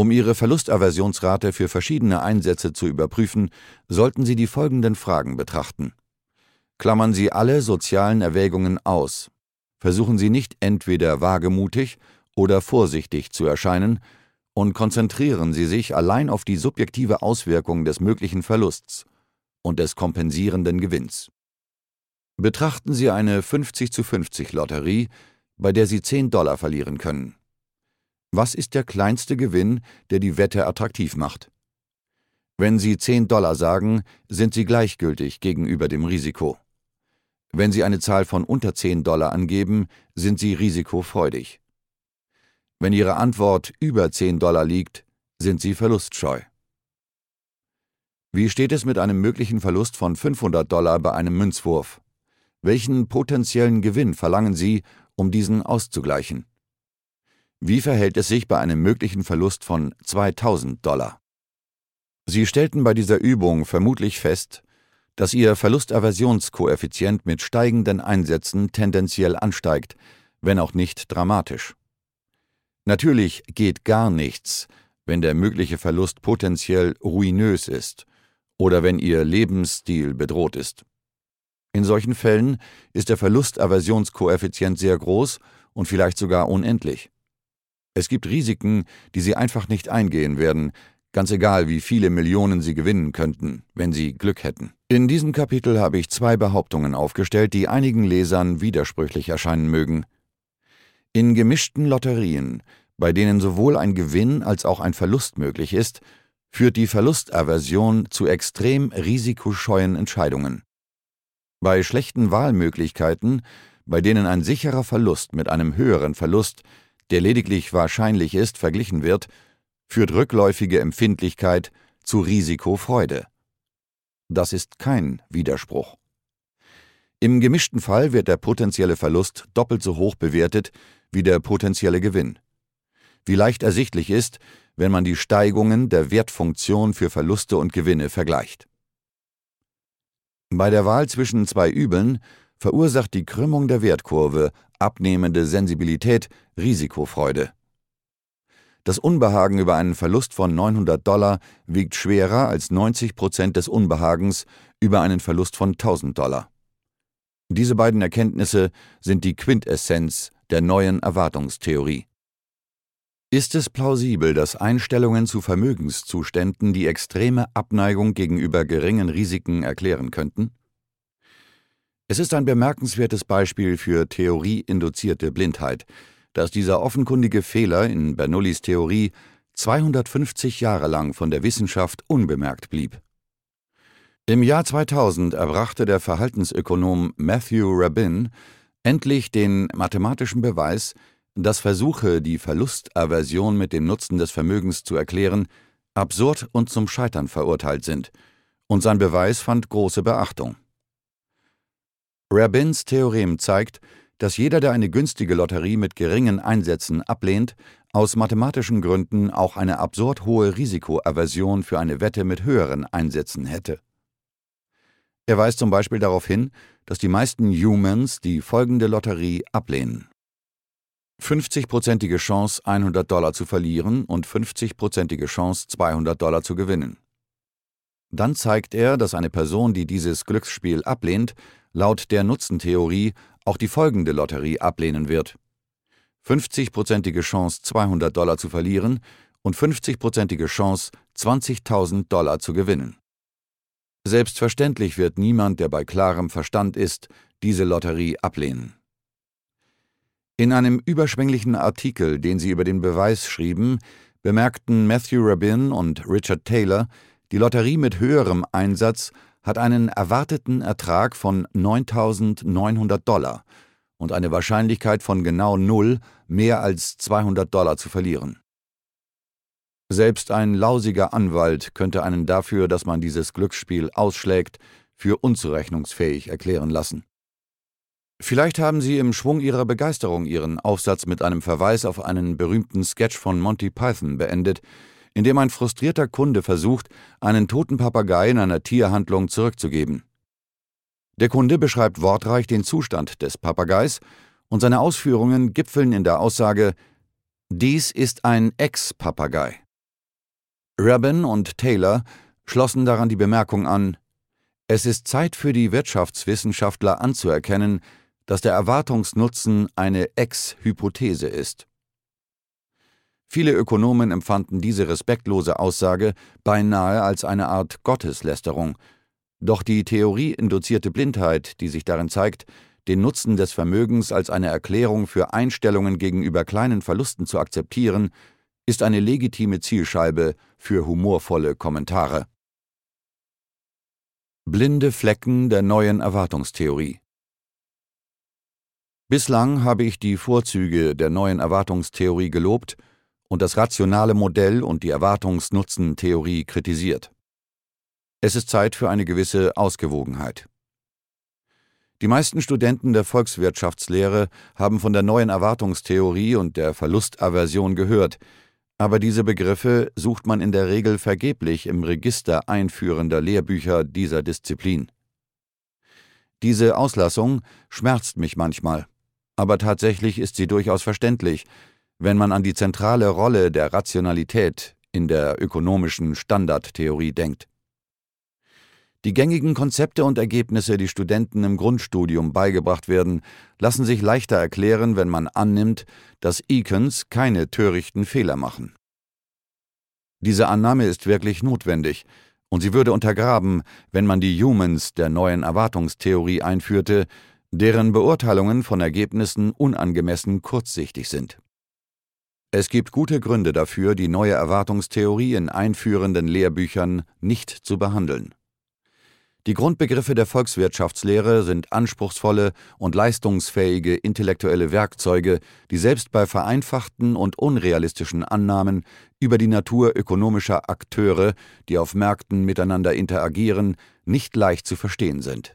Um Ihre Verlustaversionsrate für verschiedene Einsätze zu überprüfen, sollten Sie die folgenden Fragen betrachten. Klammern Sie alle sozialen Erwägungen aus. Versuchen Sie nicht entweder wagemutig oder vorsichtig zu erscheinen und konzentrieren Sie sich allein auf die subjektive Auswirkung des möglichen Verlusts und des kompensierenden Gewinns. Betrachten Sie eine 50-zu-50 Lotterie, bei der Sie $10 verlieren können. Was ist der kleinste Gewinn, der die Wette attraktiv macht? Wenn Sie $10 sagen, sind Sie gleichgültig gegenüber dem Risiko. Wenn Sie eine Zahl von unter $10 angeben, sind Sie risikofreudig. Wenn Ihre Antwort über $10 liegt, sind Sie verlustscheu. Wie steht es mit einem möglichen Verlust von $500 bei einem Münzwurf? Welchen potenziellen Gewinn verlangen Sie, um diesen auszugleichen? Wie verhält es sich bei einem möglichen Verlust von $2000? Sie stellten bei dieser Übung vermutlich fest, dass Ihr Verlustaversionskoeffizient mit steigenden Einsätzen tendenziell ansteigt, wenn auch nicht dramatisch. Natürlich geht gar nichts, wenn der mögliche Verlust potenziell ruinös ist oder wenn Ihr Lebensstil bedroht ist. In solchen Fällen ist der Verlustaversionskoeffizient sehr groß und vielleicht sogar unendlich. Es gibt Risiken, die Sie einfach nicht eingehen werden, ganz egal, wie viele Millionen Sie gewinnen könnten, wenn Sie Glück hätten. In diesem Kapitel habe ich 2 Behauptungen aufgestellt, die einigen Lesern widersprüchlich erscheinen mögen. In gemischten Lotterien, bei denen sowohl ein Gewinn als auch ein Verlust möglich ist, führt die Verlustaversion zu extrem risikoscheuen Entscheidungen. Bei schlechten Wahlmöglichkeiten, bei denen ein sicherer Verlust mit einem höheren Verlust, der lediglich wahrscheinlich ist, verglichen wird, führt rückläufige Empfindlichkeit zu Risikofreude. Das ist kein Widerspruch. Im gemischten Fall wird der potenzielle Verlust doppelt so hoch bewertet wie der potenzielle Gewinn. Wie leicht ersichtlich ist, wenn man die Steigungen der Wertfunktion für Verluste und Gewinne vergleicht. Bei der Wahl zwischen 2 Übeln verursacht die Krümmung der Wertkurve, abnehmende Sensibilität, Risikofreude. Das Unbehagen über einen Verlust von $900 wiegt schwerer als 90% des Unbehagens über einen Verlust von $1000. Diese beiden Erkenntnisse sind die Quintessenz der neuen Erwartungstheorie. Ist es plausibel, dass Einstellungen zu Vermögenszuständen die extreme Abneigung gegenüber geringen Risiken erklären könnten? Es ist ein bemerkenswertes Beispiel für theorieinduzierte Blindheit, dass dieser offenkundige Fehler in Bernoullis Theorie 250 Jahre lang von der Wissenschaft unbemerkt blieb. Im Jahr 2000 erbrachte der Verhaltensökonom Matthew Rabin endlich den mathematischen Beweis, dass Versuche, die Verlustaversion mit dem Nutzen des Vermögens zu erklären, absurd und zum Scheitern verurteilt sind, und sein Beweis fand große Beachtung. Rabins Theorem zeigt, dass jeder, der eine günstige Lotterie mit geringen Einsätzen ablehnt, aus mathematischen Gründen auch eine absurd hohe Risikoaversion für eine Wette mit höheren Einsätzen hätte. Er weist zum Beispiel darauf hin, dass die meisten Humans die folgende Lotterie ablehnen: 50-prozentige Chance, $100 zu verlieren und 50-prozentige Chance, $200 zu gewinnen. Dann zeigt er, dass eine Person, die dieses Glücksspiel ablehnt, laut der Nutzentheorie auch die folgende Lotterie ablehnen wird: 50-prozentige Chance, $200 zu verlieren und 50-prozentige Chance, $20.000 zu gewinnen. Selbstverständlich wird niemand, der bei klarem Verstand ist, diese Lotterie ablehnen. In einem überschwänglichen Artikel, den sie über den Beweis schrieben, bemerkten Matthew Rabin und Richard Taylor, die Lotterie mit höherem Einsatz hat einen erwarteten Ertrag von $9.900 und eine Wahrscheinlichkeit von genau 0, mehr als $200 zu verlieren. Selbst ein lausiger Anwalt könnte einen dafür, dass man dieses Glücksspiel ausschlägt, für unzurechnungsfähig erklären lassen. Vielleicht haben Sie im Schwung Ihrer Begeisterung Ihren Aufsatz mit einem Verweis auf einen berühmten Sketch von Monty Python beendet, in dem ein frustrierter Kunde versucht, einen toten Papagei in einer Tierhandlung zurückzugeben. Der Kunde beschreibt wortreich den Zustand des Papageis und seine Ausführungen gipfeln in der Aussage: „Dies ist ein Ex-Papagei." Rabin und Taylor schlossen daran die Bemerkung an: Es ist Zeit für die Wirtschaftswissenschaftler anzuerkennen, dass der Erwartungsnutzen eine Ex-Hypothese ist. Viele Ökonomen empfanden diese respektlose Aussage beinahe als eine Art Gotteslästerung. Doch die theorieinduzierte Blindheit, die sich darin zeigt, den Nutzen des Vermögens als eine Erklärung für Einstellungen gegenüber kleinen Verlusten zu akzeptieren, ist eine legitime Zielscheibe für humorvolle Kommentare. Blinde Flecken der neuen Erwartungstheorie. Bislang habe ich die Vorzüge der neuen Erwartungstheorie gelobt und das rationale Modell und die Erwartungsnutzentheorie kritisiert. Es ist Zeit für eine gewisse Ausgewogenheit. Die meisten Studenten der Volkswirtschaftslehre haben von der neuen Erwartungstheorie und der Verlustaversion gehört, aber diese Begriffe sucht man in der Regel vergeblich im Register einführender Lehrbücher dieser Disziplin. Diese Auslassung schmerzt mich manchmal, aber tatsächlich ist sie durchaus verständlich, wenn man an die zentrale Rolle der Rationalität in der ökonomischen Standardtheorie denkt. Die gängigen Konzepte und Ergebnisse, die Studenten im Grundstudium beigebracht werden, lassen sich leichter erklären, wenn man annimmt, dass Econs keine törichten Fehler machen. Diese Annahme ist wirklich notwendig, und sie würde untergraben, wenn man die Humans der neuen Erwartungstheorie einführte, deren Beurteilungen von Ergebnissen unangemessen kurzsichtig sind. Es gibt gute Gründe dafür, die neue Erwartungstheorie in einführenden Lehrbüchern nicht zu behandeln. Die Grundbegriffe der Volkswirtschaftslehre sind anspruchsvolle und leistungsfähige intellektuelle Werkzeuge, die selbst bei vereinfachten und unrealistischen Annahmen über die Natur ökonomischer Akteure, die auf Märkten miteinander interagieren, nicht leicht zu verstehen sind.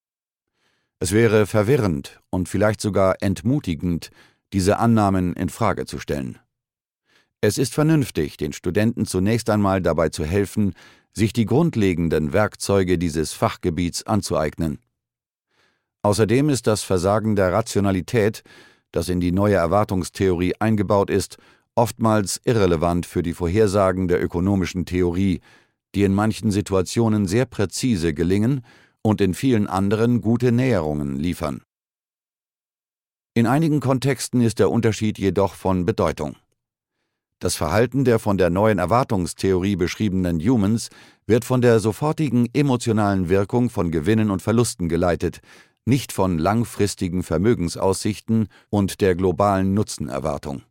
Es wäre verwirrend und vielleicht sogar entmutigend, diese Annahmen in Frage zu stellen. Es ist vernünftig, den Studenten zunächst einmal dabei zu helfen, sich die grundlegenden Werkzeuge dieses Fachgebiets anzueignen. Außerdem ist das Versagen der Rationalität, das in die neue Erwartungstheorie eingebaut ist, oftmals irrelevant für die Vorhersagen der ökonomischen Theorie, die in manchen Situationen sehr präzise gelingen und in vielen anderen gute Näherungen liefern. In einigen Kontexten ist der Unterschied jedoch von Bedeutung. Das Verhalten der von der neuen Erwartungstheorie beschriebenen Humans wird von der sofortigen emotionalen Wirkung von Gewinnen und Verlusten geleitet, nicht von langfristigen Vermögensaussichten und der globalen Nutzenerwartung.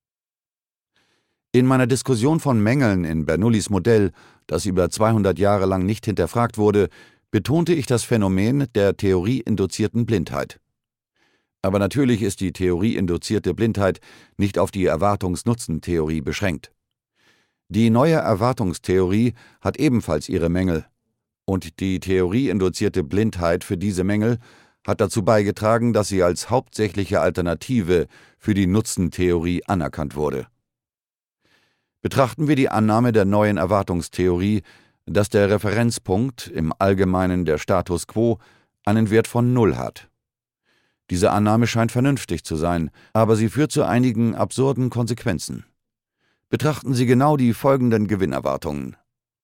In meiner Diskussion von Mängeln in Bernoullis Modell, das über 200 Jahre lang nicht hinterfragt wurde, betonte ich das Phänomen der theorieinduzierten Blindheit. Aber natürlich ist die theorieinduzierte Blindheit nicht auf die Erwartungsnutzentheorie beschränkt. Die neue Erwartungstheorie hat ebenfalls ihre Mängel, und die theorieinduzierte Blindheit für diese Mängel hat dazu beigetragen, dass sie als hauptsächliche Alternative für die Nutzentheorie anerkannt wurde. Betrachten wir die Annahme der neuen Erwartungstheorie, dass der Referenzpunkt, im Allgemeinen der Status quo, einen Wert von 0 hat. Diese Annahme scheint vernünftig zu sein, aber sie führt zu einigen absurden Konsequenzen. Betrachten Sie genau die folgenden Gewinnerwartungen.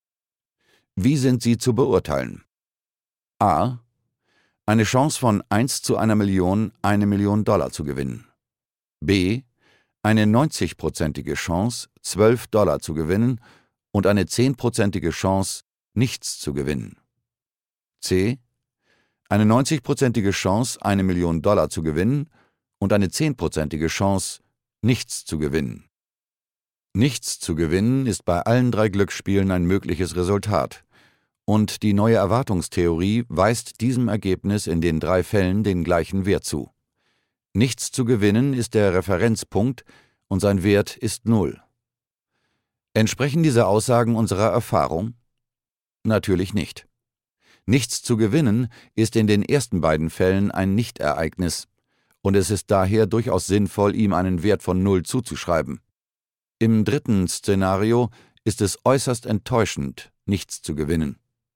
Wie sind sie zu beurteilen? A. Eine Chance von 1 zu einer Million, $1 Million zu gewinnen. B. Eine 90-prozentige Chance, $12 zu gewinnen und eine 10-prozentige Chance, nichts zu gewinnen. C. Eine 90-prozentige Chance, $1 Million zu gewinnen und eine 10-prozentige Chance, nichts zu gewinnen. Nichts zu gewinnen ist bei allen 3 Glücksspielen ein mögliches Resultat. Und die neue Erwartungstheorie weist diesem Ergebnis in den 3 Fällen den gleichen Wert zu. Nichts zu gewinnen ist der Referenzpunkt und sein Wert ist 0. Entsprechen diese Aussagen unserer Erfahrung? Natürlich nicht. Nichts zu gewinnen ist in den ersten beiden Fällen ein Nichtereignis, und es ist daher durchaus sinnvoll, ihm einen Wert von 0 zuzuschreiben. Im dritten Szenario ist es äußerst enttäuschend, nichts zu gewinnen.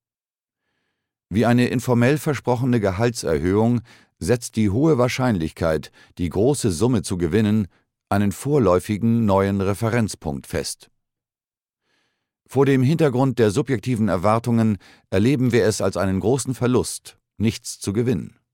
Wie eine informell versprochene Gehaltserhöhung setzt die hohe Wahrscheinlichkeit, die große Summe zu gewinnen, einen vorläufigen neuen Referenzpunkt fest. Vor dem Hintergrund der subjektiven Erwartungen erleben wir es als einen großen Verlust, nichts zu gewinnen.